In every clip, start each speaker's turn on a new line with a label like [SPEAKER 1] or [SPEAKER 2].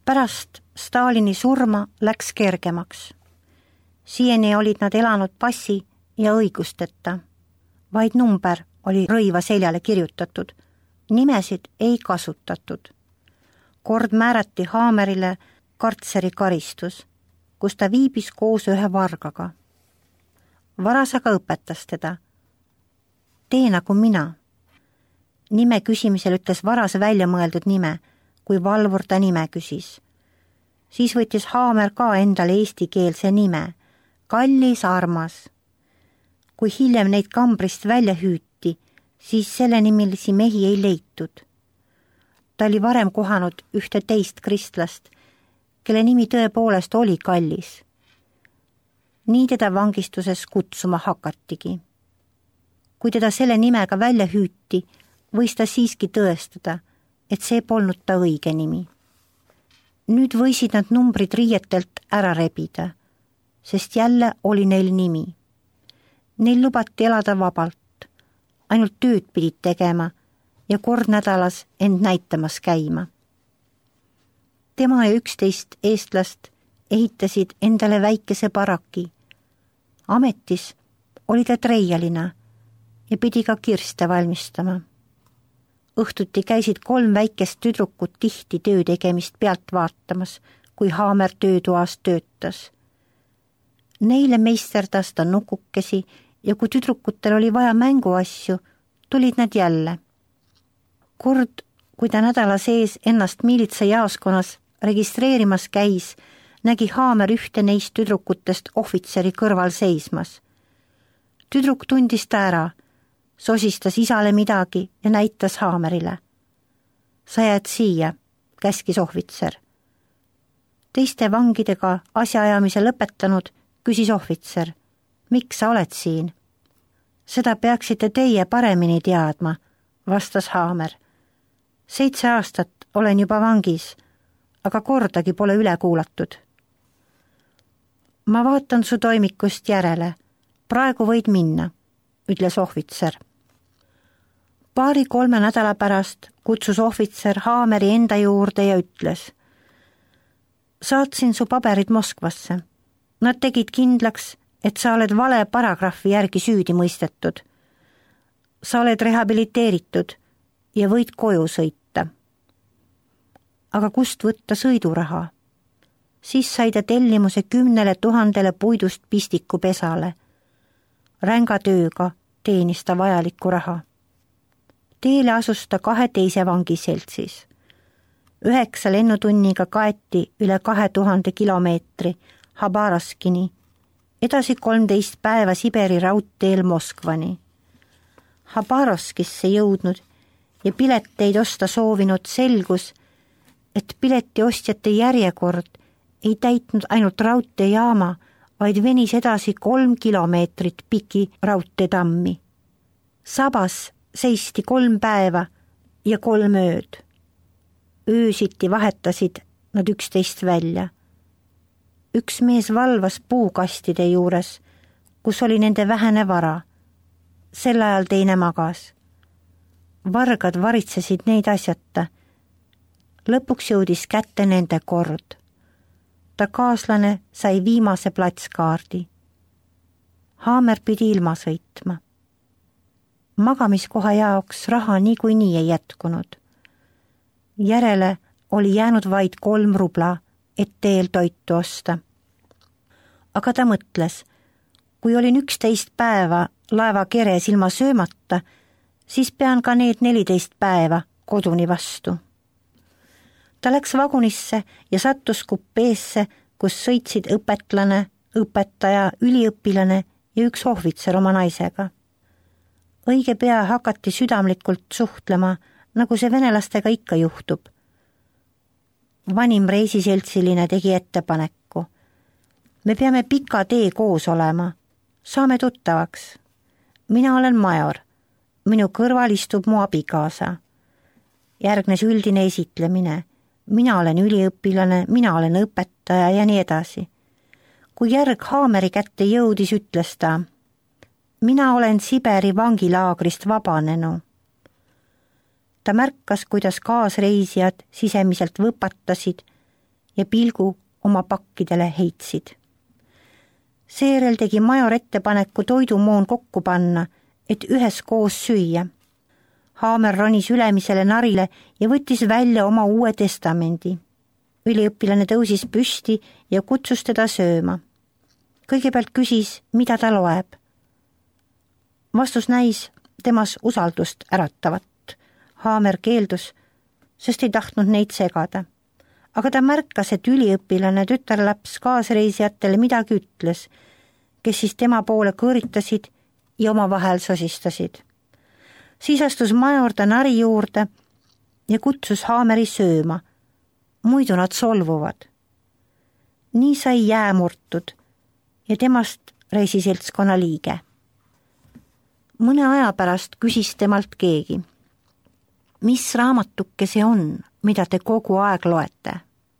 [SPEAKER 1] Pärast Stalini surma läks kergemaks. Siiani olid nad elanud passi ja õigusteta. Vaid number oli rõiva seljale kirjutatud. Nimesid ei kasutatud. Kord määrati Haamerile kartseri karistus, kus ta viibis koos ühe vargaga. Varas aga õpetas teda. Tee nagu mina. Nime küsimisel ütles Varas välja mõeldud nime, kui valvur ta nime küsis. Siis võttis Haamer ka endale eestikeelse nime, Kallis armas. Kui hiljem neid kambrist välja hüüti, siis selle nimilisi mehi ei leitud. Ta oli varem kohanud ühte teist kristlast, kelle nimi tõepoolest oli Kallis. Nii teda vangistuses kutsuma hakatigi. Kui teda selle nimega välja hüüti, võis ta siiski tõestada, et see polnud ta õige nimi. Nüüd võisid nad numbrid riietelt ära rebida, sest jälle oli neil nimi. Neil lubati elada vabalt, ainult tööd pidid tegema ja kord nädalas end näitamas käima. Tema ja 11 eestlast ehitasid endale väikese baraki. Ametis oli ta treialina ja pidi ka kirste valmistama. Õhtuti käisid 3 väikest tüdrukut tihti töö tegemist pealt vaatamas, kui Haamer töötoas töötas. Neile meisterdas ta nukukesi ja kui tüdrukutel oli vaja mänguasju, tulid nad jälle. Kord, kui ta nädala sees ennast miilitsa jaoskonnas registreerimas käis, nägi Haamer ühte neist tüdrukutest ohvitseri kõrval seismas. Tüdruk tundis ta ära, sosistas isale midagi ja näitas Haamerile. Sa jääd siia, käskis ohvitser. Teiste vangidega asjaajamise lõpetanud, küsis ohvitser. Miks sa oled siin? Seda peaksite teie paremini teadma, vastas Haamer. 7 aastat olen juba vangis, aga kordagi pole üle kuulatud. Ma vaatan su toimikust järele. Praegu võid minna, ütles ohvitser. 2-3 nädala pärast kutsus ohvitser Haameri enda juurde ja ütles. Saatsin su paberid Moskvasse. Nad tegid kindlaks, et sa oled vale paragrahvi järgi süüdi mõistetud. Sa oled rehabiliteeritud ja võid koju sõita. Aga kust võtta sõiduraha? Siis sai ta tellimuse 10 000 puidust pistiku pesale. Ränga tööga teenis ta vajalikku raha. Teele asus ta 2 teise vangiseltsis. 9 lennutunniga kaeti üle 2000 kilomeetri Habaraskini, edasi 13 päeva Siberi raudteel Moskvani. Habaraskisse jõudnud ja pileteid osta soovinud selgus, et piletiostjate järjekord ei täitnud ainult raudteejaama, vaid venis edasi 3 kilomeetrit piki raudteetammi. Sabas seisti 3 päeva ja 3 ööd. Öösiti vahetasid nad 11 välja. Üks mees valvas puukastide juures, kus oli nende vähene vara. Sel ajal teine magas. Vargad varitsesid neid asjata. Lõpuks jõudis kätte nende kord. Ta kaaslane sai viimase platskaardi. Haamer pidi ilma sõitma. Magamiskoha jaoks raha niikuinii ei jätkunud. Järele oli jäänud vaid 3 rubla, et teel toitu osta. Aga ta mõtles, kui olin 11 päeva laeva keres ilma söömata, siis pean ka need 14 päeva koduni vastu. Ta läks vagunisse ja sattus kupeesse, kus sõitsid õpetlane, õpetaja, üliõpilane ja üks ohvitser oma naisega. Õige pea hakati südamlikult suhtlema, nagu see venelastega ikka juhtub. Vanim reisiseltsiline tegi ettepaneku. Me peame pika tee koos olema. Saame tuttavaks. Mina olen major. Minu kõrval istub mu abikaasa. Järgnes üldine esitlemine. Mina olen üliõpilane, mina olen õpetaja ja nii edasi. Kui järg Haameri kätte jõudis, ütles ta, mina olen Siberi vangilaagrist vabanenu. Ta märkas, kuidas kaasreisijad sisemiselt võpatasid ja pilgu oma pakkidele heitsid. Seejärel tegi major ettepaneku toidumoon kokku panna, et üheskoos süüa. Haamer ronis ülemisele narile ja võttis välja oma Uue Testamendi. Üliõpilane tõusis püsti ja kutsus teda sööma. Kõigepealt küsis, mida ta loeb. Vastus näis temas usaldust äratavat. Haamer keeldus, sest ei tahtnud neid segada. Aga ta märkas, et üliõpilane tütarlaps kaasreisijatele midagi ütles, kes siis tema poole kõõritasid ja omavahel sosistasid. Siis astus major ta nari juurde ja kutsus Haameri sööma, muidu nad solvuvad. Nii sai jää murtud ja temast reisiseltskonna liige. Mõne aja pärast küsis temalt keegi, mis raamatuke see on, mida te kogu aeg loete?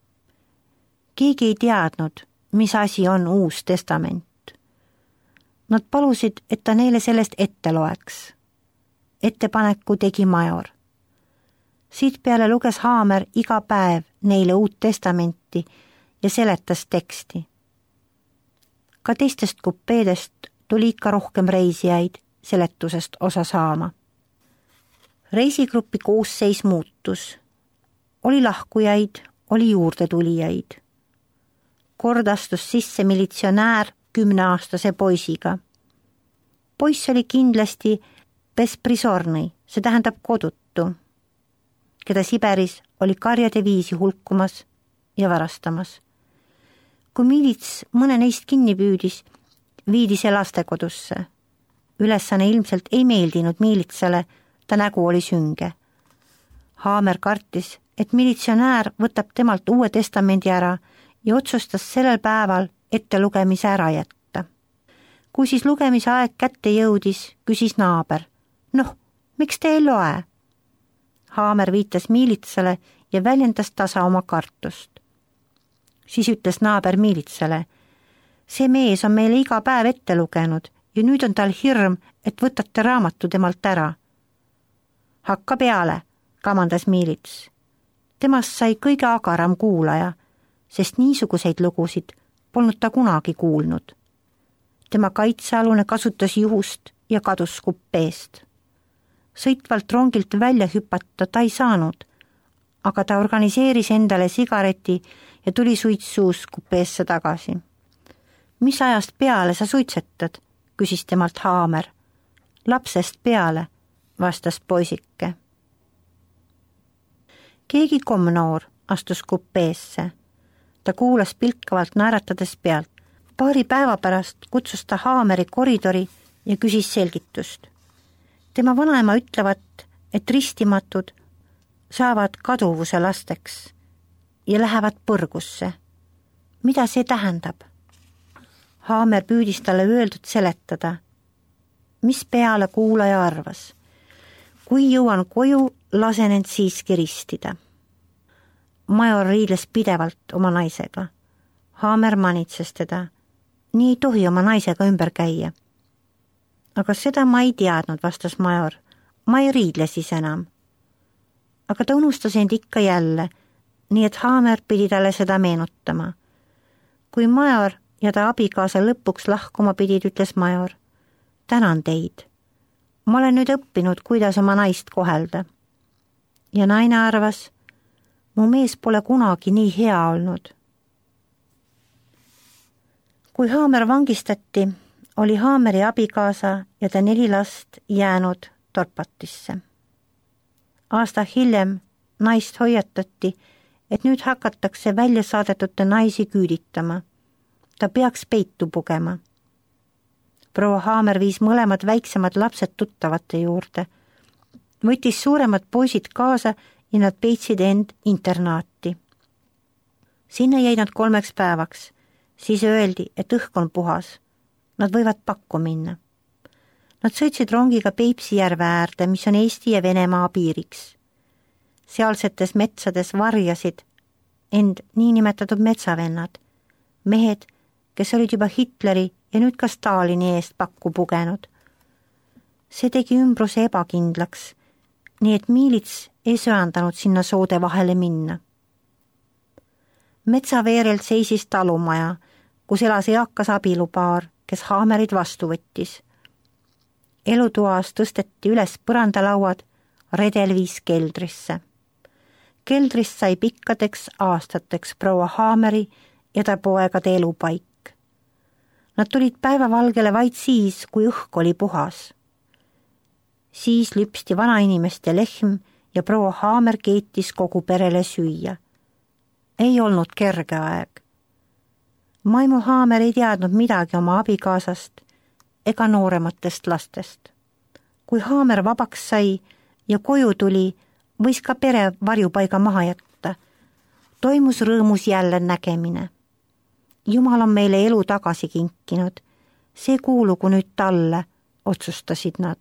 [SPEAKER 1] Keegi ei teadnud, mis asi on Uus Testament. Nad palusid, et ta neile sellest ette loeks. Ettepaneku tegi major. Siit peale luges Haamer iga päev neile Uut Testamenti ja seletas teksti. Ka teistest kupeedest tuli ikka rohkem reisijaid seletusest osa saama. Reisigruppi koosseis muutus. Oli lahkujaid, oli juurdetulijaid. Kord astus sisse militsionäär 10-aastase poisiga. Poiss oli kindlasti besprisorni, see tähendab kodutu, keda Siberis oli karjade viisi hulkumas ja varastamas. Kui miilits mõne neist kinni püüdis, viidi see lastekodusse. Ülesanne ilmselt ei meeldinud miilitsale, ta nägu oli sünge. Haamer kartis, et militsionäär võtab temalt Uue Testamendi ära ja otsustas sellel päeval ette lugemise ära jätta. Kui siis lugemise aeg kätte jõudis, küsis naaber, noh, miks te ei loe? Haamer viitas miilitsale ja väljendas tasa oma kartust. Siis ütles naaber miilitsale, see mees on meile iga päev ette lugenud ja nüüd on tal hirm, et võtate raamatu temalt ära. Hakka peale, kamandas miilits. Temast sai kõige agaram kuulaja, sest niisuguseid lugusid polnud ta kunagi kuulnud. Tema kaitsealune kasutas juhust ja kadus kupeest. Sõitvalt rongilt välja hüpata ta ei saanud, aga ta organiseeris endale sigareti ja tuli suitsuus kupeesse tagasi. Mis ajast peale sa suitsetad? Küsis temalt Haamer. Lapsest peale, vastas poisike. Keegi komnoor astus kupeesse. Ta kuulas pilkavalt naeratades pealt. Paari päeva pärast kutsus ta Haameri koridori ja küsis selgitust. Tema vanaema ütlevad, et ristimatud saavad kaduvuse lasteks ja lähevad põrgusse. Mida see tähendab? Haamer püüdis talle öeldud seletada. Mis peale kuulaja arvas? Kui jõuan koju, lasen end siiski ristida. Major riidles pidevalt oma naisega. Haamer manitses teda. Nii ei tohi oma naisega ümber käia. Aga seda ma ei teadnud, vastas major. Ma ei riidle siis enam. Aga ta unustas end ikka jälle, nii et Haamer pidi talle seda meenutama. Kui major ja ta abikaasa lõpuks lahkuma pidid, ütles major. Tänan teid. Ma olen nüüd õppinud, kuidas oma naist kohelda. Ja naine arvas, mu mees pole kunagi nii hea olnud. Kui Haamer vangistati, oli Haameri abikaasa ja ta 4 last jäänud Dorpatisse. Aasta hiljem naist hoiatati, et nüüd hakatakse välja saadetute naisi küüditama. Ta peaks peitu pugema. Proua Haamer viis mõlemad väiksemad lapsed tuttavate juurde. Võttis suuremad poisid kaasa ja nad peitsid end internaati. Sinna jäid nad 3 päevaks. Siis öeldi, et õhk on puhas. Nad võivad pakku minna. Nad sõitsid rongiga Peipsi järve äärde, mis on Eesti ja Venemaa piiriks. Sealsetes metsades varjasid end niinimetatud metsavennad, mehed, kes olid juba Hitleri ja nüüd ka Stalini eest pakku pugenud. See tegi ümbruse ebakindlaks, nii et miilits ei söandanud sinna soode vahele minna. Metsaveerel seisis talumaja, kus elas eakas abilupaar, kes Haamerid vastu võttis. Elutoas tõsteti üles põrandalauad, redel viis keldrisse. Keldrist sai pikkadeks aastateks proua Haameri ja ta poegade elupaik. Nad tulid päevavalgele vaid siis, kui õhk oli puhas. Siis lüpsti vanainimeste lehm ja proua Haamer keetis kogu perele süüa. Ei olnud kerge aeg. Maimu Haamer ei teadnud midagi oma abikaasast ega noorematest lastest. Kui Haamer vabaks sai ja koju tuli, võis ka pere varjupaiga maha jätta. Toimus rõõmus jälle nägemine. Jumal on meile elu tagasi kinkinud. See kuulugu nüüd talle, otsustasid nad.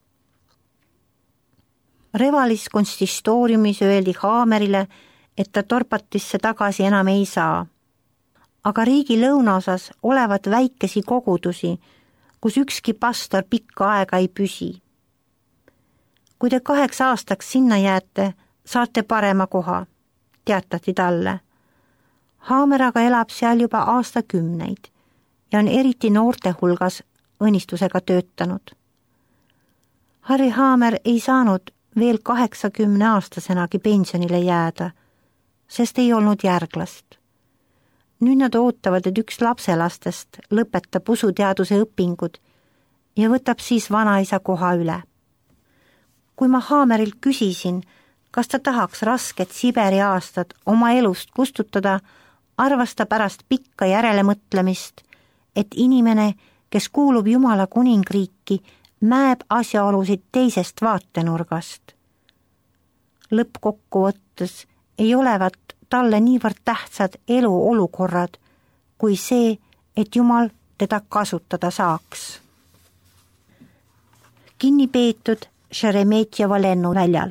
[SPEAKER 1] Revalis konsistooriumis öeldi Haamerile, et ta Torpatisse tagasi enam ei saa. Aga riigi lõunaosas olevat väikesi kogudusi, kus ükski pastor pikka aega ei püsi. Kui te 8 aastaks sinna jääte, saate parema koha, teatati talle. Haamer aga elab seal juba aastakümneid ja on eriti noorte hulgas õnnistusega töötanud. Harry Haamer ei saanud veel 80-aastasenagi pensionile jääda, sest ei olnud järglast. Nüüd nad ootavad, et üks lapselastest lõpetab usuteaduse õpingud ja võtab siis vanaisa koha üle. Kui ma Haamerilt küsisin, kas ta tahaks rasket Siberi aastat oma elust kustutada, arvas ta pärast pikka järelemõtlemist, et inimene, kes kuulub Jumala kuningriiki, näeb asjaolusid teisest vaatenurgast. Lõppkokkuvõttes ei olevat talle niivõrd tähtsad eluolukorrad, kui see, et Jumal teda kasutada saaks. Kinni peetud Šeremetjeva lennuväljal.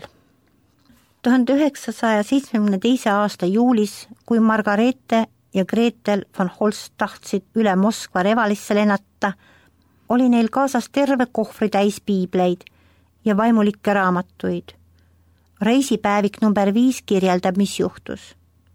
[SPEAKER 1] 1972. aasta juulis, kui Margarete ja Gretel von Holst tahtsid üle Moskva Revalisse lennata, oli neil kaasas terve kohvri täis piibleid ja vaimulikke raamatuid. Reisipäevik number 5 kirjeldab, mis juhtus.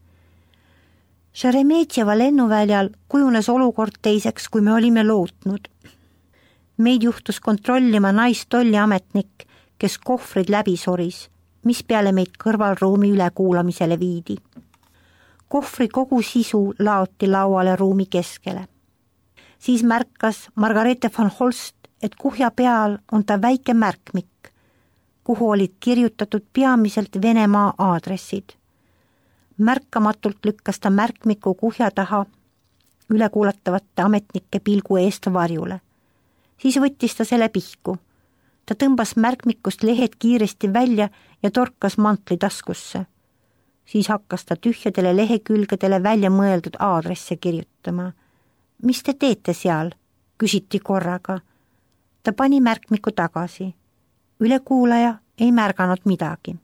[SPEAKER 1] Šeremetjeva lennuväljal kujunes olukord teiseks, kui me olime lootnud. Meid juhtus kontrollima naistolliametnik, kes kohvrid läbi soris, mis peale meid kõrvalruumi ülekuulamisele viidi. Kohvri kogu sisu laoti lauale ruumi keskele. Siis märkas Margarete von Holst, et kuhja peal on ta väike märkmik, kuhu olid kirjutatud peamiselt Venemaa aadressid. Märkamatult lükkas ta märkmiku kuhja taha ülekuulatavate ametnike pilgu eest varjule. Siis võttis ta selle pihku. Ta tõmbas märkmikust lehed kiiresti välja ja torkas mantli taskusse. Siis hakkas ta tühjadele lehekülgedele välja mõeldud aadresse kirjutama. Mis te teete seal? Küsiti korraga. Ta pani märkmiku tagasi. Ülekuulaja ei märganud midagi.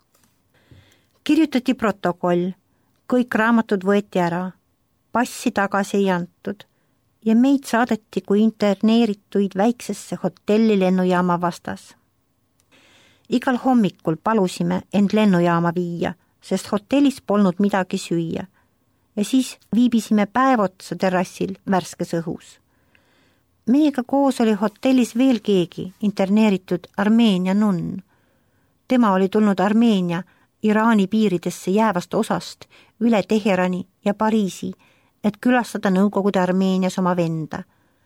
[SPEAKER 1] Kirjutati protokoll. Kõik raamatud võeti ära. Passi tagasi ei antud ja meid saadeti kui interneerituid väiksesse hotelli lennujaama vastas. Igal hommikul palusime end lennujaama viia, sest hotellis polnud midagi süüa ja siis viibisime päev otsa terrassil värskes õhus. Meiega koos oli hotellis veel keegi, interneeritud Armeenia nunn. Tema oli tulnud Armeenia, Iraani piiridesse jäävast osast üle Teherani ja Pariisi, et külastada Nõukogude Armeenias oma venda.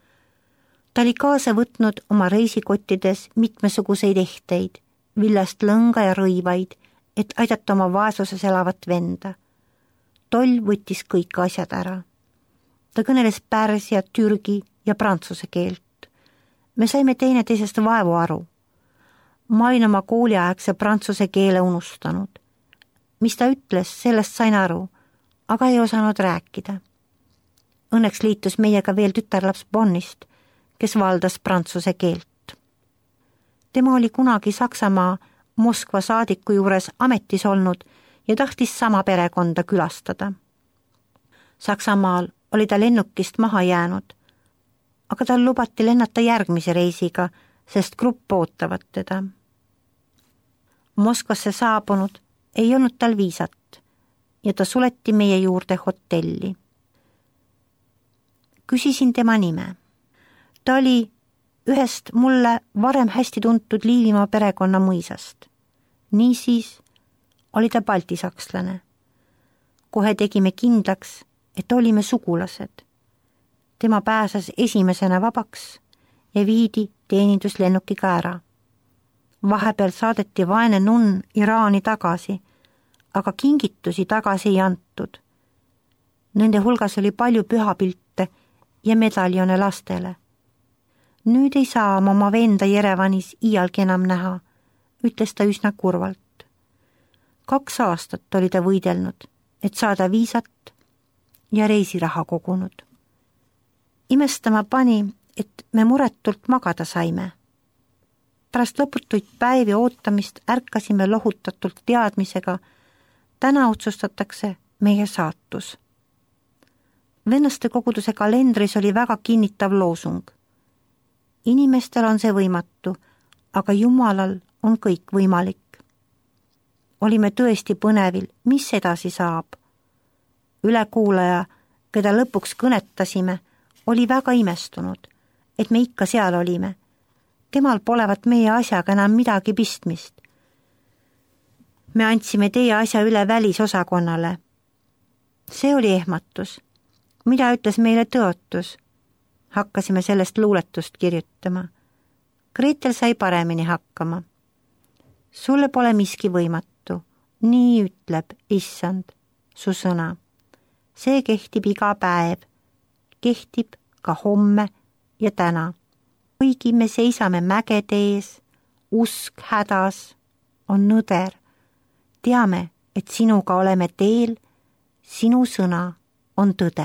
[SPEAKER 1] Ta oli kaasa võtnud oma reisikottides mitmesuguseid ehteid, villast lõnga ja rõivaid, et aidata oma vaesuses elavat venda. Toll võttis kõik asjad ära. Ta kõneles pärsia, türgi ja prantsuse keelt. Me saime teineteisest vaevu aru. Ma olin oma kooliaegse prantsuse keele unustanud. Mis ta ütles, sellest sain aru, aga ei osanud rääkida. Õnneks liitus meiega veel tütarlaps Bonnist, kes valdas prantsuse keelt. Tema oli kunagi Saksamaa Moskva saadiku juures ametis olnud ja tahtis sama perekonda külastada. Saksamaal oli ta lennukist maha jäänud, aga tal lubati lennata järgmise reisiga, sest grupp ootavad teda. Moskvasse saabunud ei olnud tal viisat. ja ta suleti meie juurde hotelli. Küsisin tema nime. Ta oli ühest mulle varem hästi tuntud Liivimaa perekonna mõisast. Niisiis oli ta baltisakslane. Kohe tegime kindlaks, et olime sugulased. Tema pääses esimesena vabaks ja viidi teeninduslennukiga ära. Vahepeal saadeti vaene nunn Iraani tagasi, aga kingitusi tagasi ei antud. Nende hulgas oli palju pühapilte ja medaljone lastele. Nüüd ei saa ma oma venda Jerevanis iialgi enam näha, ütles ta üsna kurvalt. 2 aastat oli ta võidelnud, et saada viisat ja reisiraha kogunud. Imestama pani, et me muretult magada saime. Pärast lõputuid päevi ootamist ärkasime lohutatult teadmisega, täna otsustatakse meie saatus. Vennaste koguduse kalendris oli väga kinnitav loosung. Inimestel on see võimatu, aga Jumalal on kõik võimalik. Olime tõesti põnevil, mis edasi saab. Ülekuulaja, keda lõpuks kõnetasime, oli väga imestunud, et me ikka seal olime. Temal polevat meie asjaga enam midagi pistmist. Me andsime teie asja üle välisosakonnale. See oli ehmatus. Mida ütles meile tõotus? Hakkasime sellest luuletust kirjutama. Gretel sai paremini hakkama. Sulle pole miski võimatu. Nii ütleb, issand, su sõna. See kehtib iga päev. Kehtib ka homme ja täna. Kuigi me seisame mägede ees, usk hädas on nõder. Teame, et sinuga oleme teel, sinu sõna on tõde.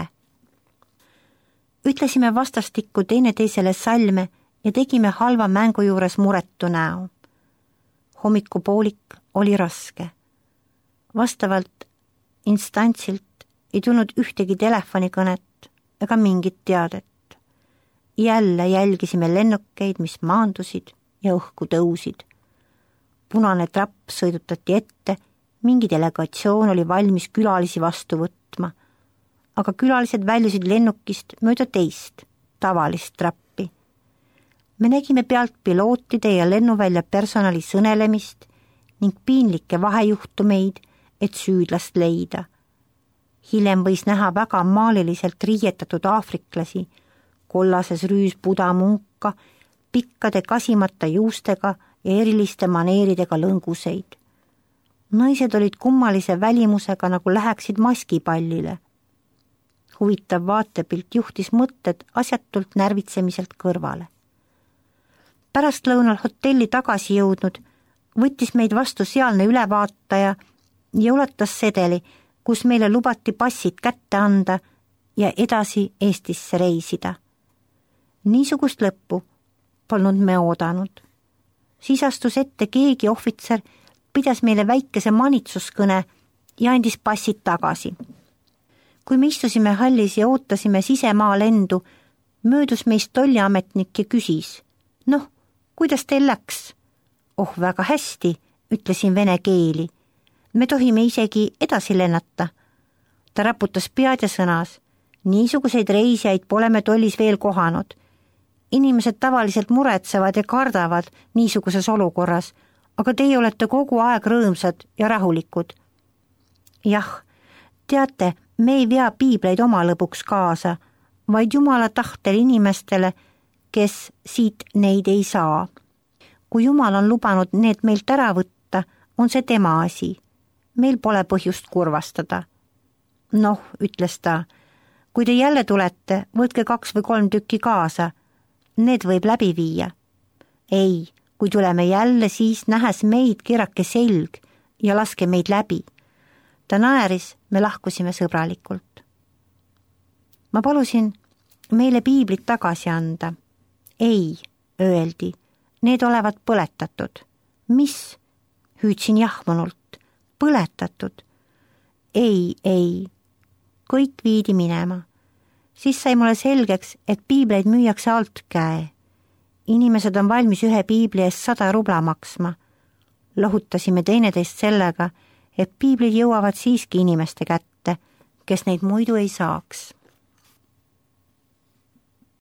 [SPEAKER 1] Ütlesime vastastikku teineteisele salme ja tegime halva mängu juures muretu näo. Hommikupoolik oli raske. Vastavalt instantsilt ei tulnud ühtegi telefonikõnet ega mingit teadet. Jälle jälgisime lennukeid, mis maandusid ja õhku tõusid. Punane trapp sõidutati ette, mingi delegatsioon oli valmis külalisi vastu võtma, aga külalised väljusid lennukist mööda teist, tavalist trappi. Me nägime pealt pilootide ja lennuvälja personali sõnelemist ning piinlikke vahejuhtumeid, et süüdlast leida. Hiljem võis näha väga maaliliselt riietatud aafriklasi, kollases rüüspudamunka, pikkade kasimata juustega ja eriliste maneeridega lõnguseid. Naised olid kummalise välimusega, nagu läheksid maskipallile. Huvitav vaatepilt juhtis mõtted asjatult närvitsemiselt kõrvale. Pärast lõunal hotelli tagasi jõudnud, võttis meid vastu sealne ülevaataja ja ulatas sedeli, kus meile lubati passid kätte anda ja edasi Eestisse reisida. Niisugust lõppu polnud me oodanud. Siis astus ette keegi ohvitser, pidas meile väikese manitsuskõne ja andis passid tagasi. Kui me istusime hallis ja ootasime sisemaa lendu, möödus meist tolliametnik ja küsis, noh, kuidas teil läks? Oh, väga hästi, ütlesin vene keeli. Me tohime isegi edasi lennata. Ta raputas pead ja sõnas, niisuguseid reisijaid pole me tollis veel kohanud. Inimesed tavaliselt muretsevad ja kardavad niisuguses olukorras, aga teie olete kogu aeg rõõmsad ja rahulikud. Jah, teate, me ei vea piibleid oma lõbuks kaasa, vaid Jumala tahtel inimestele, kes siit neid ei saa. Kui Jumal on lubanud need meilt ära võtta, on see tema asi. Meil pole põhjust kurvastada. Noh, ütles ta, kui te jälle tulete, võtke 2 või 3 tükki kaasa. Need võib läbi viia. Ei, kui tuleme jälle, siis nähes meid kirake selg ja laske meid läbi. Ta naeris, me lahkusime sõbralikult. Ma palusin meile piiblit tagasi anda. Ei, öeldi, need olevat põletatud. Mis? Hüüdsin jahmunult. Põletatud. Ei, kõik viidi minema. Siis sai mulle selgeks, et piibleid müüakse alt käe. Inimesed on valmis 1 piibli eest 100 rubla maksma. Lohutasime teineteist sellega, et piiblid jõuavad siiski inimeste kätte, kes neid muidu ei saaks.